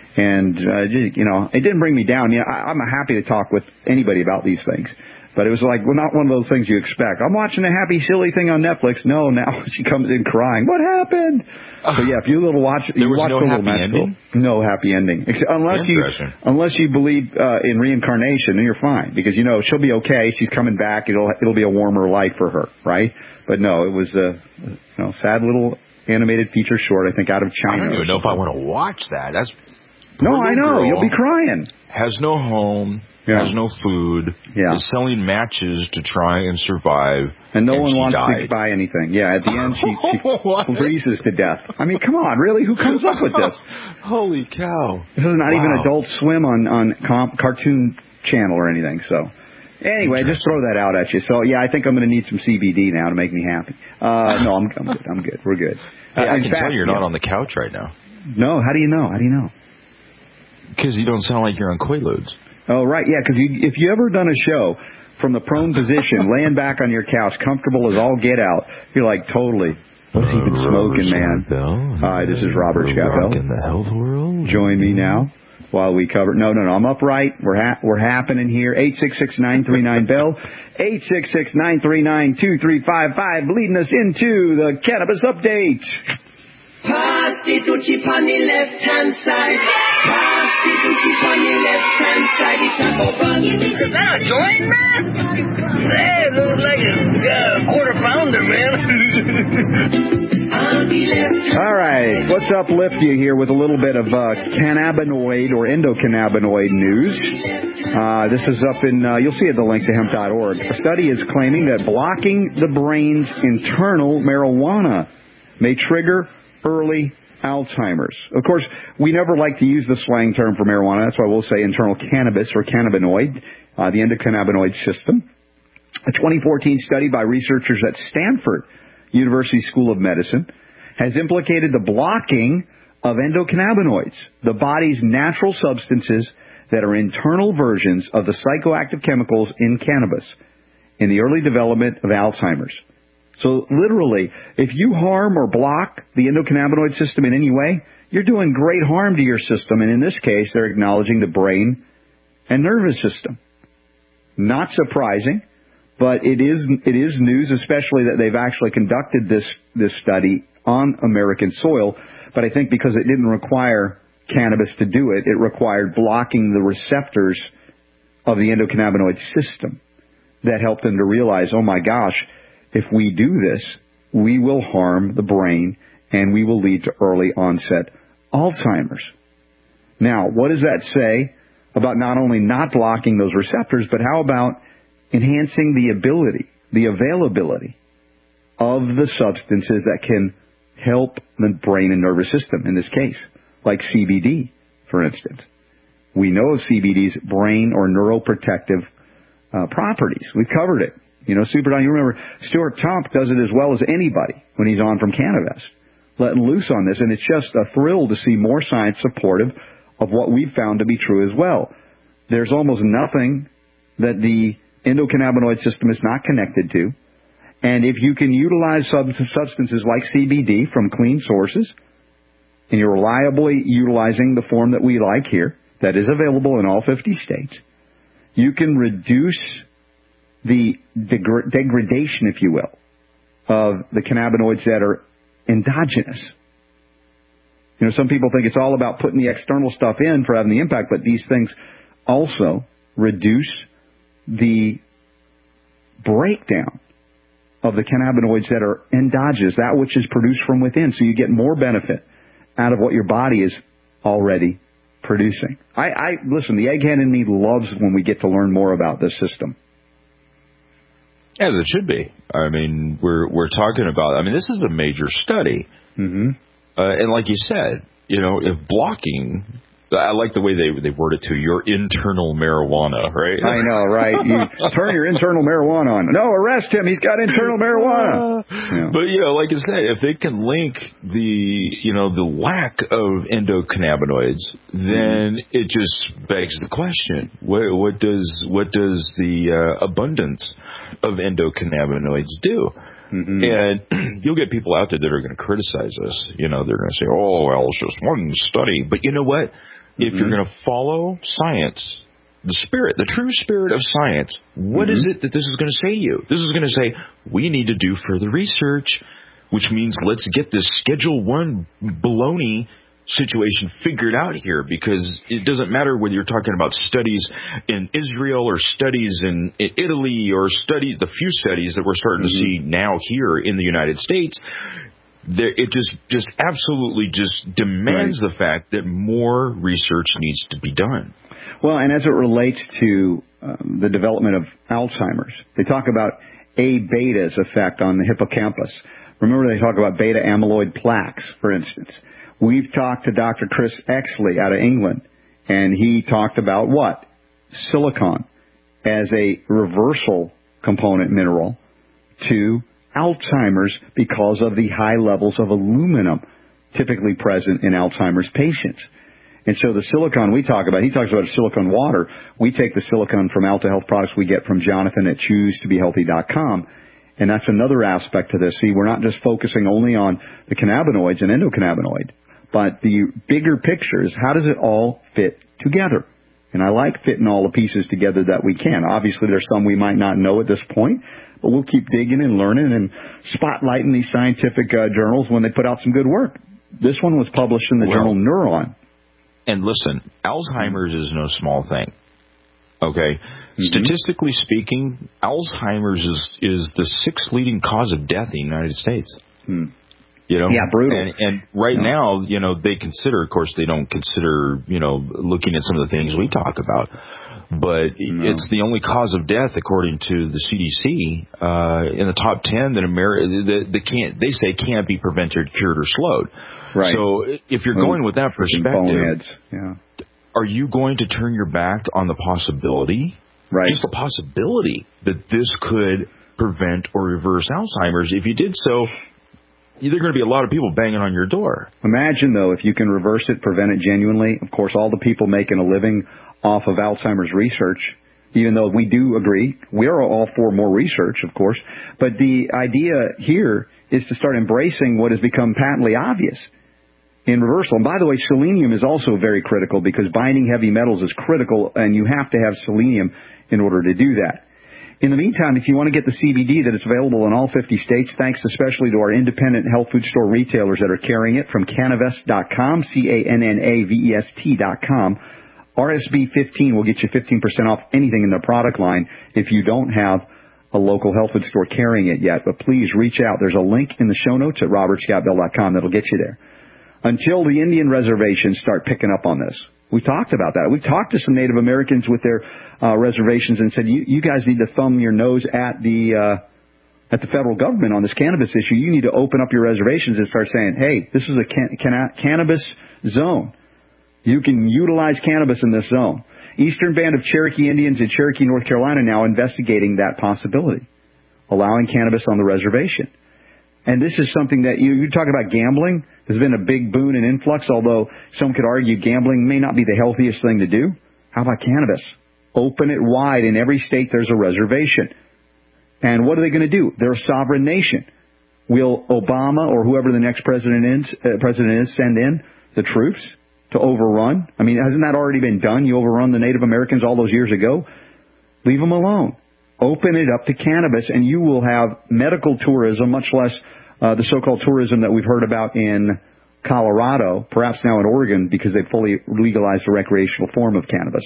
And, uh, just, you know, it didn't bring me down. You know, I, I'm happy to talk with anybody about these things. But it was like, well, not one of those things you expect. I'm watching a happy, silly thing on Netflix. No, now she comes in crying. What happened? Uh, so, yeah, if you little watch, there you was watch no the happy little ending? Magical, no happy ending. Unless you, unless you believe uh, in reincarnation, then you're fine. Because, you know, she'll be okay. She's coming back. It'll it'll be a warmer life for her, right? But, no, it was a you know, sad little animated feature short, I think, out of China. I don't even know if I want to watch that. That's No, I know. You'll be crying. Has no home. Yeah. Has no food. Yeah. Is selling matches to try and survive. And no and one wants died. to buy anything. Yeah, at the end, she, she freezes to death. I mean, come on, really? Who comes up with this? Holy cow. This is not wow. even Adult Swim on, on comp, Cartoon Channel or anything, so. Anyway, just throw that out at you. So, yeah, I think I'm going to need some C B D now to make me happy. Uh, no, I'm, I'm good. I'm good. We're good. I, I In can fact, tell you're yeah. not on the couch right now. No, how do you know? How do you know? Because you don't sound like you're on Quaaludes. Oh, right, yeah, because you, if you ever done a show from the prone position, laying back on your couch, comfortable as all get out, you're like, totally, what's he been smoking, man? Hi, this is Robert Scott in the health world. Join me now while we cover... No, no, no, I'm upright. We're ha- we're happening here. eight six six, nine three nine, B E L L. eight six six, nine three nine, two three five five, leading us into the Cannabis Update. Pass the Tucci on the left hand side. Pass the Tucci on the left hand side. It's a open. Is that a joint, man? Hey, it looks like a uh, quarter pounder, man. On the left. All right, let's uplift you here with a little bit of uh, cannabinoid or endocannabinoid news. Uh, this is up in, uh, you'll see at the link to hemp dot org. A study is claiming that blocking the brain's internal marijuana may trigger early Alzheimer's. Of course, we never like to use the slang term for marijuana. That's why we'll say internal cannabis or cannabinoid, uh, the endocannabinoid system. A twenty fourteen study by researchers at Stanford University School of Medicine has implicated the blocking of endocannabinoids, the body's natural substances that are internal versions of the psychoactive chemicals in cannabis, in the early development of Alzheimer's. So literally, if you harm or block the endocannabinoid system in any way, you're doing great harm to your system. And in this case, they're acknowledging the brain and nervous system. Not surprising, but it is it is news, especially that they've actually conducted this, this study on American soil. But I think because it didn't require cannabis to do it, it required blocking the receptors of the endocannabinoid system that helped them to realize, oh my gosh, if we do this, we will harm the brain and we will lead to early onset Alzheimer's. Now, what does that say about not only not blocking those receptors, but how about enhancing the ability, the availability of the substances that can help the brain and nervous system in this case, like C B D, for instance. We know of C B D's brain or neuroprotective uh, properties. We've covered it. You know, Super Don, you remember Stuart Tomp does it as well as anybody when he's on from Cannabis, letting loose on this. And it's just a thrill to see more science supportive of what we've found to be true as well. There's almost nothing that the endocannabinoid system is not connected to. And if you can utilize sub- substances like C B D from clean sources, and you're reliably utilizing the form that we like here, that is available in all fifty states, you can reduce the degra- degradation, if you will, of the cannabinoids that are endogenous. You know, some people think it's all about putting the external stuff in for having the impact, but these things also reduce the breakdown of the cannabinoids that are endogenous, that which is produced from within, so you get more benefit out of what your body is already producing. I, I listen, the egghead in me loves when we get to learn more about this system. As it should be. I mean, we're we're talking about, I mean, this is a major study. Mm-hmm. Uh, and like you said, you know, if blocking, I like the way they they word it too, your internal marijuana, right? I know, right? You turn your internal marijuana on. No, arrest him. He's got internal marijuana. Yeah. But, you know, like I say, if they can link the, you know, the lack of endocannabinoids, then it just begs the question, what, what does what does the uh, abundance of endocannabinoids do? Mm-hmm. And you'll get people out there that are going to criticize us. You know, they're going to say, oh, well, it's just one study. But you know what? if you're going to follow science, the spirit, the true spirit of science, what mm-hmm. is it that this is going to say to you? This is going to say, we need to do further research, which means let's get this Schedule One baloney situation figured out here, because it doesn't matter whether you're talking about studies in Israel or studies in Italy or studies, the few studies that we're starting mm-hmm. to see now here in the United States. There, it just just absolutely just demands right. the fact that more research needs to be done. Well, and as it relates to um, the development of Alzheimer's, they talk about A beta's effect on the hippocampus. Remember, they talk about beta amyloid plaques, for instance. We've talked to Doctor Chris Exley out of England, and he talked about what? Silicon as a reversal component mineral to Alzheimer's because of the high levels of aluminum typically present in Alzheimer's patients. And so the silicon we talk about, he talks about silicon water. We take the silicon from Alta Health products we get from Jonathan at choose to be healthy dot com. And that's another aspect to this. See, we're not just focusing only on the cannabinoids and endocannabinoid, but the bigger picture is how does it all fit together? And I like fitting all the pieces together that we can. Obviously, there's some we might not know at this point, but we'll keep digging and learning and spotlighting these scientific uh, journals when they put out some good work. This one was published in the well, journal Neuron. And listen, Alzheimer's is no small thing. Okay? Mm-hmm. Statistically speaking, Alzheimer's is, is the sixth leading cause of death in the United States. Hmm. You know? Yeah, brutal. And, and right yeah. now, you know, they consider, of course, they don't consider, you know, looking at some of the things we talk about. But no. it's the only cause of death, according to the C D C, uh, in the top ten that America, that they can't, they say can't be prevented, cured, or slowed. Right. So if you're well, going with that perspective, yeah. are you going to turn your back on the possibility, right. just the possibility that this could prevent or reverse Alzheimer's? If you did so, there are going to be a lot of people banging on your door. Imagine, though, if you can reverse it, prevent it genuinely. Of course, all the people making a living off of Alzheimer's research, even though we do agree, we are all for more research, of course. But the idea here is to start embracing what has become patently obvious in reversal. And by the way, selenium is also very critical because binding heavy metals is critical, and you have to have selenium in order to do that. In the meantime, if you want to get the C B D that is available in all fifty states, thanks especially to our independent health food store retailers that are carrying it from Cannavest dot com, C A N N A V E S T dot com, R S B fifteen will get you fifteen percent off anything in their product line if you don't have a local health food store carrying it yet. But please reach out. There's a link in the show notes at robert scott bell dot com that'll get you there. Until the Indian reservations start picking up on this. We talked about that. We talked to some Native Americans with their uh, reservations and said, you, you guys need to thumb your nose at the uh, at the federal government on this cannabis issue. You need to open up your reservations and start saying, hey, this is a can- can- cannabis zone. You can utilize cannabis in this zone. Eastern Band of Cherokee Indians in Cherokee, North Carolina, now investigating that possibility, allowing cannabis on the reservation. And this is something that you, you talk about gambling. There's been a big boon and influx, although some could argue gambling may not be the healthiest thing to do. How about cannabis? Open it wide. In every state, there's a reservation. And what are they going to do? They're a sovereign nation. Will Obama or whoever the next president is, uh, president is send in the troops to overrun? I mean, hasn't that already been done? You overrun the Native Americans all those years ago. Leave them alone. Open it up to cannabis, and you will have medical tourism, much less uh, the so-called tourism that we've heard about in Colorado, perhaps now in Oregon, because they've fully legalized a recreational form of cannabis.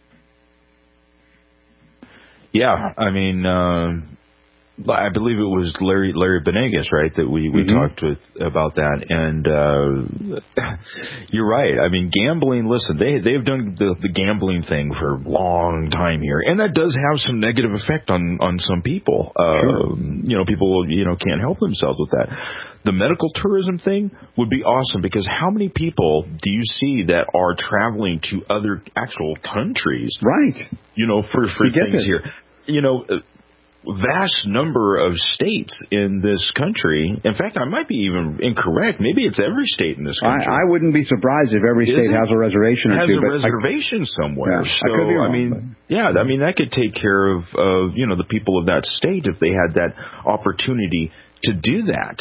Yeah, I mean, uh, I believe it was Larry Larry Benegas, right, that we, we mm-hmm. talked with about that. And uh, you're right. I mean, gambling, listen, they, they've done the, the gambling thing for a long time here. And that does have some negative effect on, on some people. Sure. Uh, you know, people, you know, can't help themselves with that. The medical tourism thing would be awesome because how many people do you see that are traveling to other actual countries? Right. You know, for, for things here. You know, vast number of states in this country. In fact, I might be even incorrect. Maybe it's every state in this country. I, I wouldn't be surprised if every state has a reservation or has two. a reservation I, somewhere. Yeah, so, I, could be wrong, I mean, but. yeah, I mean, that could take care of, of, you know, the people of that state if they had that opportunity to do that.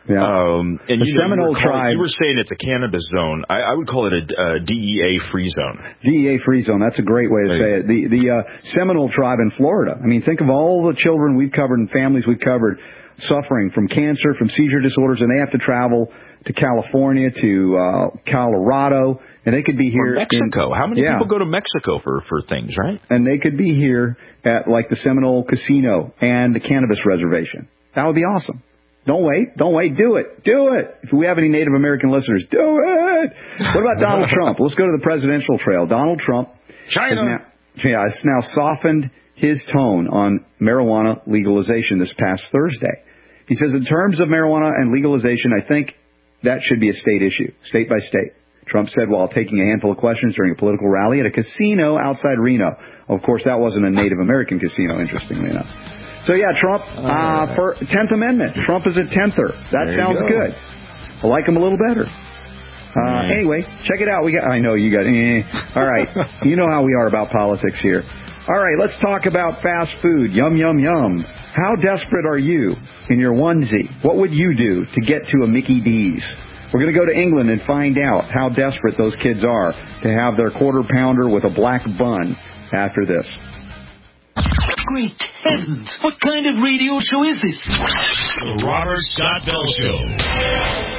Yeah. Um, and the you know, Seminole you were, calling, tribe. you were saying it's a cannabis zone. I, I would call it a uh, D E A free zone. D E A free zone. That's a great way to there say it. The the uh, Seminole tribe in Florida. I mean, think of all the children we've covered and families we've covered suffering from cancer, from seizure disorders, and they have to travel to California, to uh, Colorado, and they could be here. Or Mexico. In, How many yeah. people go to Mexico for, for things, right? And they could be here at like the Seminole Casino and the Cannabis Reservation. That would be awesome. Don't wait. Don't wait. Do it. Do it. If we have any Native American listeners, do it. What about Donald Trump? Let's go to the presidential trail. Donald Trump. China. Has now, yeah, has now softened his tone on marijuana legalization this past Thursday. He says in terms of marijuana and legalization, I think that should be a state issue, state by state. Trump said while taking a handful of questions during a political rally at a casino outside Reno. Of course, that wasn't a Native American casino, interestingly enough. So, yeah, Trump, uh, for tenth Amendment. Trump is a tenther. That there sounds go. good. I like him a little better. Uh, mm. Anyway, check it out. We got. I know you got. Eh. All right. You know how we are about politics here. All right, let's talk about fast food. Yum, yum, yum. How desperate are you in your onesie? What would you do to get to a Mickey D's? We're going to go to England and find out how desperate those kids are to have their quarter pounder with a black bun after this. Great heavens! What kind of radio show is this? The Robert Scott Bell Show.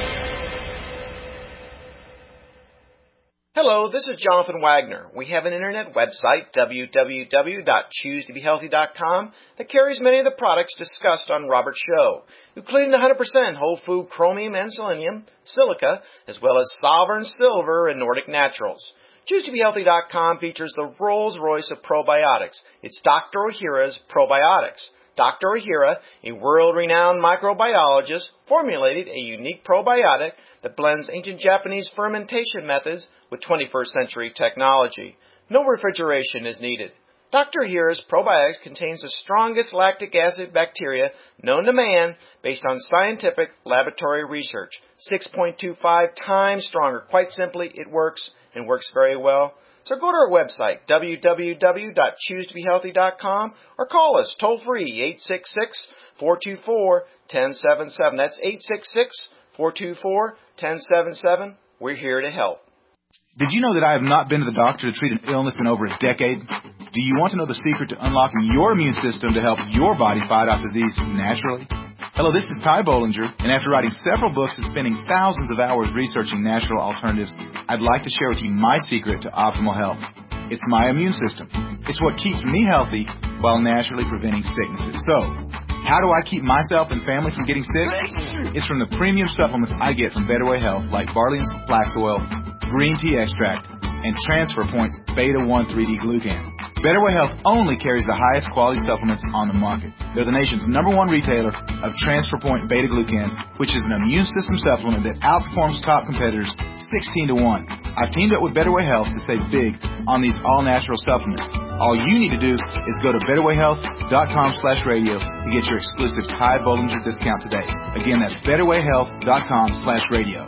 Hello, this is Jonathan Wagner. We have an internet website, w w w dot choose to be healthy dot com, that carries many of the products discussed on Robert's show, including the one hundred percent whole food chromium and selenium, silica, as well as Sovereign Silver and Nordic Naturals. choose to be healthy dot com features the Rolls-Royce of probiotics. It's Doctor Ohhira's Probiotics. Doctor Ohhira, a world-renowned microbiologist, formulated a unique probiotic that blends ancient Japanese fermentation methods with twenty-first century technology. No refrigeration is needed. Doctor Ohhira's Probiotics contains the strongest lactic acid bacteria known to man based on scientific laboratory research. six point two five times stronger. Quite simply, it works and works very well. So go to our website, w w w dot choose to be healthy dot com, or call us toll-free, eight six six, four two four, one zero seven seven. That's eight six six, four two four, one zero seven seven. We're here to help. Did you know that I have not been to the doctor to treat an illness in over a decade? Do you want to know the secret to unlocking your immune system to help your body fight off disease naturally? Hello, this is Ty Bollinger, and after writing several books and spending thousands of hours researching natural alternatives, I'd like to share with you my secret to optimal health. It's my immune system. It's what keeps me healthy while naturally preventing sicknesses. So, how do I keep myself and family from getting sick? It's from the premium supplements I get from Better Way Health, like barley and flax oil, green tea extract, and Transfer Point's Beta one three D Glucan. Better Way Health only carries the highest quality supplements on the market. They're the nation's number one retailer of Transfer Point Beta Glucan, which is an immune system supplement that outperforms top competitors sixteen to one. I've teamed up with Better Way Health to save big on these all-natural supplements. All you need to do is go to better way health dot com slash radio to get your exclusive Ty Bollinger discount today. Again, that's better way health dot com slash radio.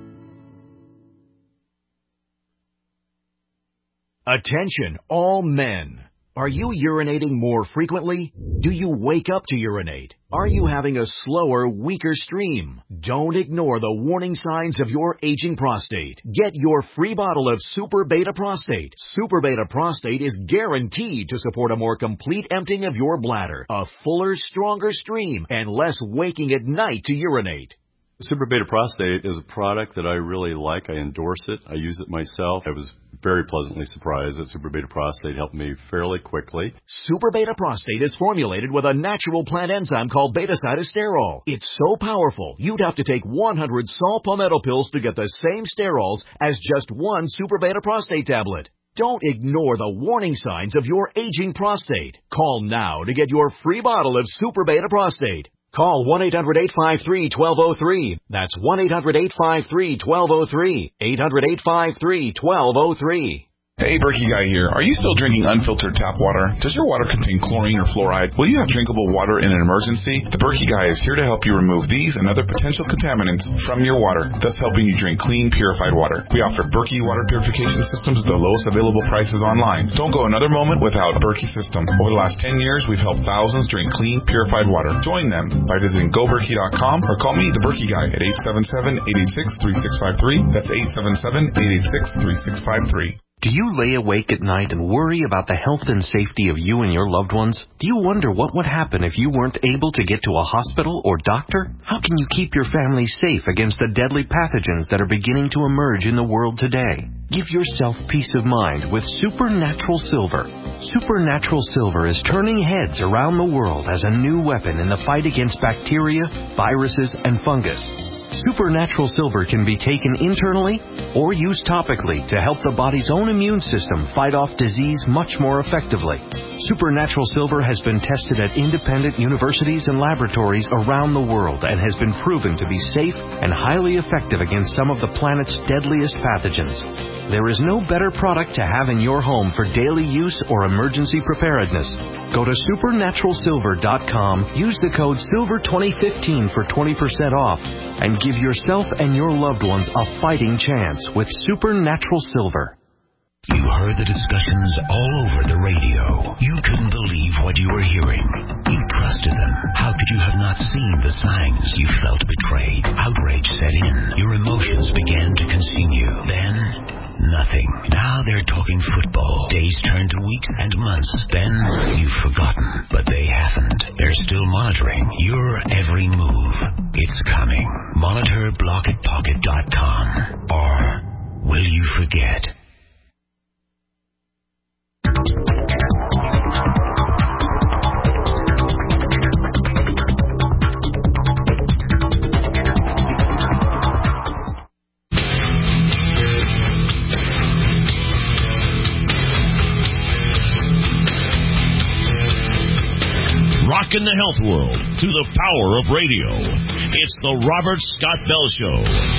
Attention, all men. Are you urinating more frequently? Do you wake up to urinate? Are you having a slower, weaker stream? Don't ignore the warning signs of your aging prostate. Get your free bottle of Super Beta Prostate. Super Beta Prostate is guaranteed to support a more complete emptying of your bladder, a fuller, stronger stream, and less waking at night to urinate. Super Beta Prostate is a product that I really like. I endorse it. I use it myself. I was very pleasantly surprised that Super Beta Prostate helped me fairly quickly. Super Beta Prostate is formulated with a natural plant enzyme called beta-cytosterol. It's so powerful, you'd have to take one hundred saw palmetto pills to get the same sterols as just one Super Beta Prostate tablet. Don't ignore the warning signs of your aging prostate. Call now to get your free bottle of Super Beta Prostate. Call one eight hundred, eight five three, one two zero three. That's one eight hundred, eight five three, one two zero three. eight hundred, eight five three, one two zero three. Hey, Berkey Guy here. Are you still drinking unfiltered tap water? Does your water contain chlorine or fluoride? Will you have drinkable water in an emergency? The Berkey Guy is here to help you remove these and other potential contaminants from your water, thus helping you drink clean, purified water. We offer Berkey water purification systems at the lowest available prices online. Don't go another moment without Berkey system. Over the last ten years, we've helped thousands drink clean, purified water. Join them by visiting go berkey dot com or call me, the Berkey Guy, at eight seven seven, eight eight six, three six five three. That's eight seven seven, eight eight six, three six five three. Do you lay awake at night and worry about the health and safety of you and your loved ones? Do you wonder what would happen if you weren't able to get to a hospital or doctor? How can you keep your family safe against the deadly pathogens that are beginning to emerge in the world today? Give yourself peace of mind with Supernatural Silver. Supernatural Silver is turning heads around the world as a new weapon in the fight against bacteria, viruses, and fungus. Supernatural Silver can be taken internally or used topically to help the body's own immune system fight off disease much more effectively. Supernatural Silver has been tested at independent universities and laboratories around the world and has been proven to be safe and highly effective against some of the planet's deadliest pathogens. There is no better product to have in your home for daily use or emergency preparedness. Go to supernatural silver dot com, use the code silver twenty fifteen for twenty percent off, and give yourself and your loved ones a fighting chance with Supernatural Silver. You heard the discussions all over the radio. You couldn't believe what you were hearing. You trusted them. How could you have not seen the signs? You felt betrayed. Outrage set in. Your emotions began to consume you. Then, nothing. Now they're talking football. Days turn to weeks and months. Then, you've forgotten. But they haven't. They're still monitoring your every move. It's coming. Monitor blocket pocket dot com. Or will you forget? Rockin' the health world through the power of radio. It's the Robert Scott Bell Show.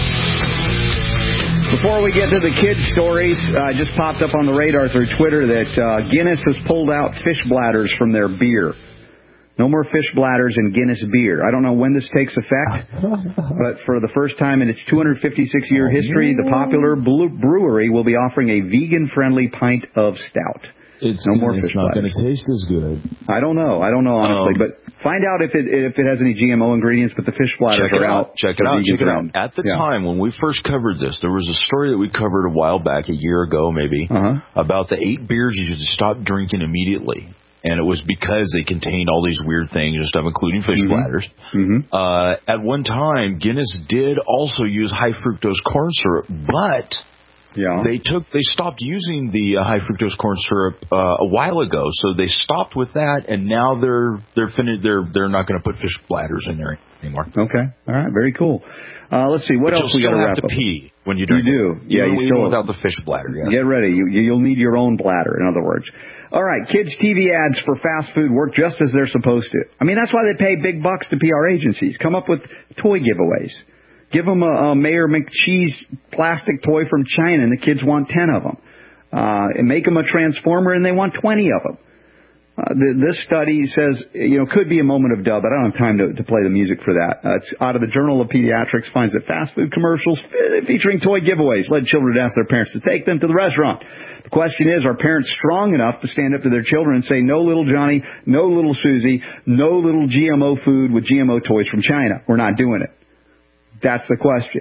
Before we get to the kids' stories, uh, just popped up on the radar through Twitter that uh, Guinness has pulled out fish bladders from their beer. No more fish bladders in Guinness beer. I don't know when this takes effect, but for the first time in its two hundred fifty-six year history, the popular brewery will be offering a vegan-friendly pint of stout. It's, no more it's fish not bladders. going to taste as good. I don't know. I don't know, honestly. Um, but find out if it if it has any G M O ingredients, but the fish bladders check are it out. out. Check it out. Check it out. At the yeah. time when we first covered this, there was a story that we covered a while back, a year ago maybe, uh-huh. about the eight beers you should stop drinking immediately. And it was because they contained all these weird things and stuff, including fish mm-hmm. bladders. Mm-hmm. Uh, at one time, Guinness did also use high fructose corn syrup, but... Yeah. They took, they stopped using the uh, high fructose corn syrup uh, a while ago, so they stopped with that, and now they're they're finished. They're they're not going to put fish bladders in there anymore. Okay, all right, very cool. Uh, let's see, what but else we got to wrap up. You still have to pee when you drink. You do, it. yeah. You, you still still without the fish bladder. Yeah. Get ready. You you'll need your own bladder. In other words. All right, kids' T V ads for fast food work just as they're supposed to. I mean, that's why they pay big bucks to P R agencies. Come up with toy giveaways. Give them a, a Mayor McCheese plastic toy from China, and the kids want ten of them. Uh, and make them a Transformer, and they want twenty of them. Uh, the, this study says, you know, could be a moment of dub, but I don't have time to, to play the music for that. Uh, it's out of the Journal of Pediatrics, finds that fast food commercials featuring toy giveaways led children to ask their parents to take them to the restaurant. The question is, are parents strong enough to stand up to their children and say, no little Johnny, no little Susie, no little G M O food with G M O toys from China? We're not doing it. That's the question.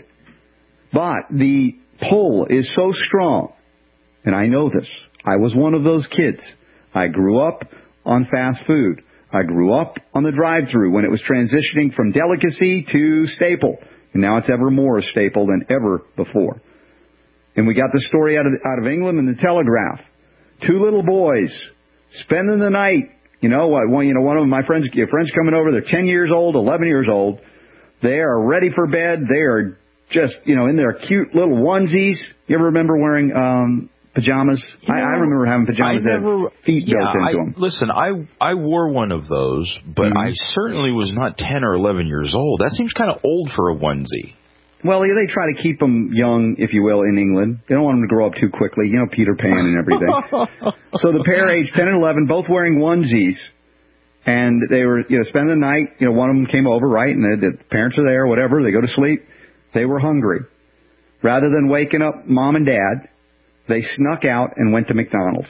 But the pull is so strong, and I know this. I was one of those kids. I grew up on fast food. I grew up on the drive-thru when it was transitioning from delicacy to staple. And now it's ever more a staple than ever before. And we got the story out of, out of England in the Telegraph. Two little boys spending the night. You know, one, you know, one of my friends, friends coming over, they're ten years old, eleven years old. They are ready for bed. They are just, you know, in their cute little onesies. You ever remember wearing um, pajamas? You know, I, I remember having pajamas that had feet yeah, I, built into them. Listen, I I wore one of those, but mm-hmm. I certainly was not ten or eleven years old. That seems kind of old for a onesie. Well, they try to keep them young, if you will, in England. They don't want them to grow up too quickly. You know, Peter Pan and everything. So the pair, aged ten and eleven, both wearing onesies. And they were, you know, spending the night. You know, one of them came over, right? And the, the parents are there, whatever. They go to sleep. They were hungry. Rather than waking up mom and dad, they snuck out and went to McDonald's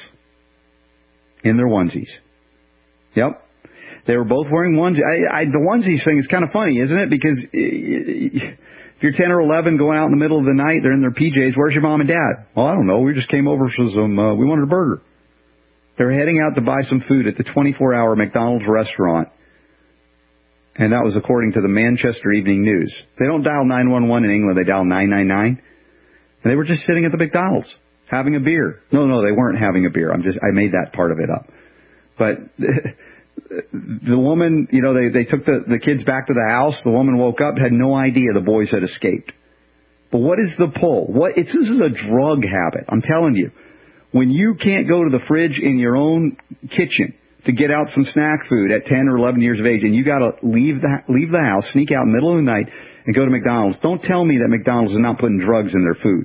in their onesies. Yep. They were both wearing onesies. I, I, the onesies thing is kind of funny, isn't it? Because if you're ten or eleven going out in the middle of the night, they're in their P Js, where's your mom and dad? Well, I don't know. We just came over for some, uh, we wanted a burger. They were heading out to buy some food at the twenty-four hour McDonald's restaurant. And that was according to the Manchester Evening News. They don't dial nine one one in England. They dial nine nine nine. And they were just sitting at the McDonald's having a beer. No, no, they weren't having a beer. I'm just, I made that part of it up. But the woman, you know, they, they took the, the kids back to the house. The woman woke up, had no idea the boys had escaped. But what is the pull? What, it's, this is a drug habit. I'm telling you. When you can't go to the fridge in your own kitchen to get out some snack food at ten or eleven years of age, and you got to leave the leave the house, sneak out in the middle of the night, and go to McDonald's. Don't tell me that McDonald's is not putting drugs in their food.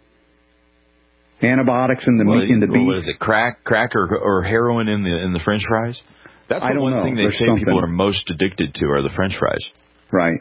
Antibiotics in the well, meat in the beef. What is it? Crack, crack, or, or heroin in the in the French fries? That's the I don't one know. thing they There's say something. people are most addicted to are the French fries. Right.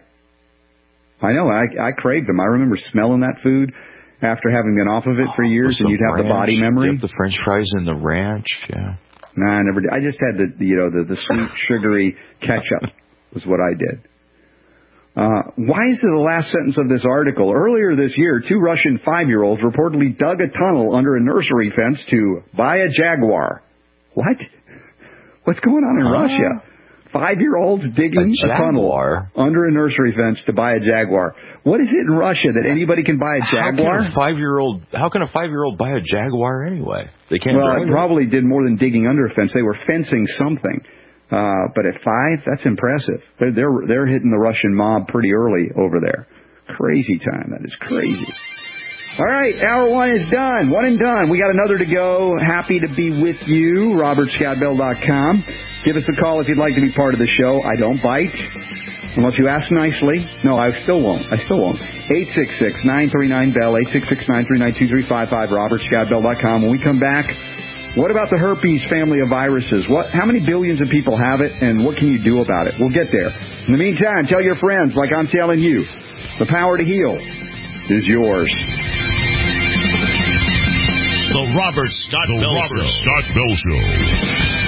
I know. I I craved them. I remember smelling that food after having been off of it for years, With and you'd have ranch, the body memory. You have the French fries in the ranch, yeah. Nah, I never did. I just had the, you know, the, the sweet, sugary ketchup was what I did. Uh, why is it the last sentence of this article? Earlier this year, two Russian five-year-olds reportedly dug a tunnel under a nursery fence to buy a Jaguar. What? What's going on in huh? Russia? Five-year-olds digging a, a tunnel under a nursery fence to buy a Jaguar. What is it in Russia that anybody can buy a Jaguar? How can a five-year-old, how can a five-year-old buy a Jaguar anyway? They can't well, drive it probably did more than digging under a fence. They were fencing something. Uh, but at five, that's impressive. They're, they're, they're hitting the Russian mob pretty early over there. Crazy time. That is crazy. All right, hour one is done. One and done. We got another to go. Happy to be with you. Robert Scott Bell dot com. Give us a call if you'd like to be part of the show. I don't bite unless you ask nicely. No, I still won't. I still won't. eight six six, nine three nine, B E L L, eight six six, nine three nine, two three five five, Robert Scott Bell dot com. When we come back, what about the herpes family of viruses? What? How many billions of people have it, and what can you do about it? We'll get there. In the meantime, tell your friends, like I'm telling you, the power to heal is yours. The Robert Scott the Bell Robert Show. Scott Bell Show.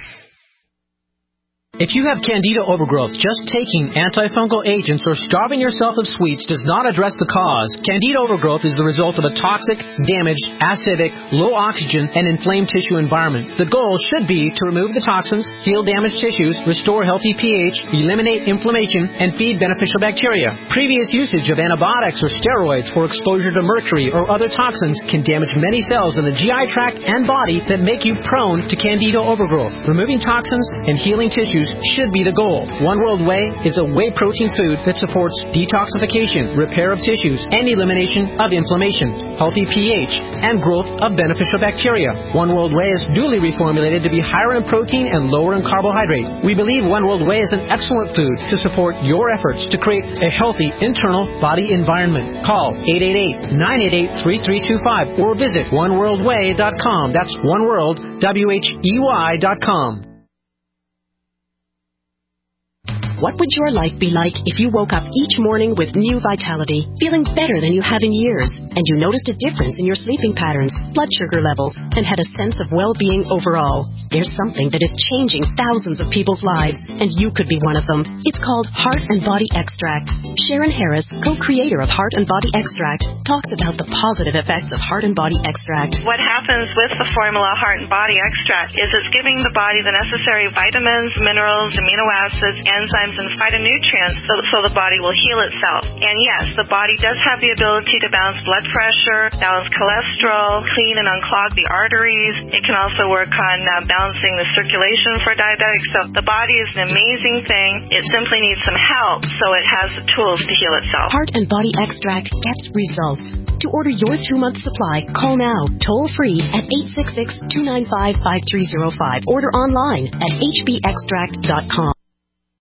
If you have candida overgrowth, just taking antifungal agents or starving yourself of sweets does not address the cause. Candida overgrowth is the result of a toxic, damaged, acidic, low oxygen, and inflamed tissue environment. The goal should be to remove the toxins, heal damaged tissues, restore healthy pH, eliminate inflammation, and feed beneficial bacteria. Previous usage of antibiotics or steroids or exposure to mercury or other toxins can damage many cells in the G I tract and body that make you prone to candida overgrowth. Removing toxins and healing tissues should be the goal. One World Whey is a whey protein food that supports detoxification, repair of tissues, and elimination of inflammation, healthy pH, and growth of beneficial bacteria. One World Whey is duly reformulated to be higher in protein and lower in carbohydrate. We believe One World Whey is an excellent food to support your efforts to create a healthy internal body environment. Call eight eight eight, nine eight eight, three three two five or visit one world way dot com. That's one world, W H E Y dot com. What would your life be like if you woke up each morning with new vitality, feeling better than you have in years, and you noticed a difference in your sleeping patterns, blood sugar levels, and had a sense of well-being overall? There's something that is changing thousands of people's lives, and you could be one of them. It's called Heart and Body Extract. Sharon Harris, co-creator of Heart and Body Extract, talks about the positive effects of Heart and Body Extract. What happens with the formula Heart and Body Extract is it's giving the body the necessary vitamins, minerals, amino acids, enzymes, and phytonutrients so, so the body will heal itself. And yes, the body does have the ability to balance blood pressure, balance cholesterol, clean and unclog the arteries. It can also work on uh, balancing the circulation for diabetics. So the body is an amazing thing. It simply needs some help so it has the tools to heal itself. Heart and Body Extract gets results. To order your two-month supply, call now, toll-free at eight six six, two nine five, five three zero five. Order online at h b extract dot com.